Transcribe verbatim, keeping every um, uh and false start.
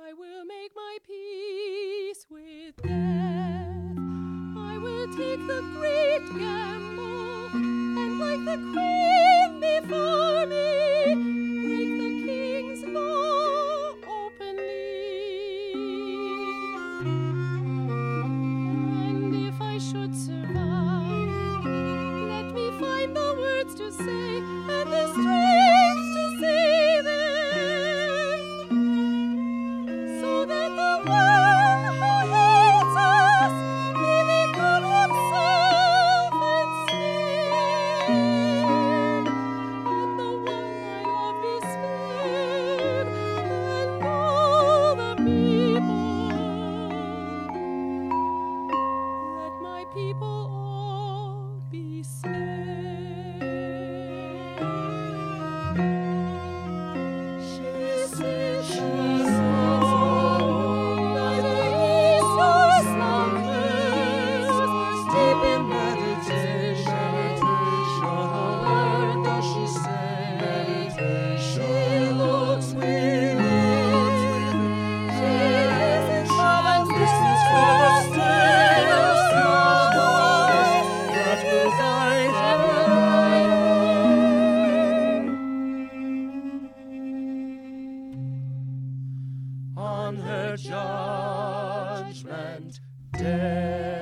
I will make my peace with death. I will take the great gamble, and like the queen before me, break the king's law openly. And if I should survive, let me find the words to say and the strength to say them, so that the one who hates us may become himself instead, and the one I love be spared, and all the people. Let my people all be spared. She said, she said, neither eats nor slumbers, deep in meditation. Not a word does she say. She looks within. She listens for the listens for the still small voice that will guide her. On her judgment day.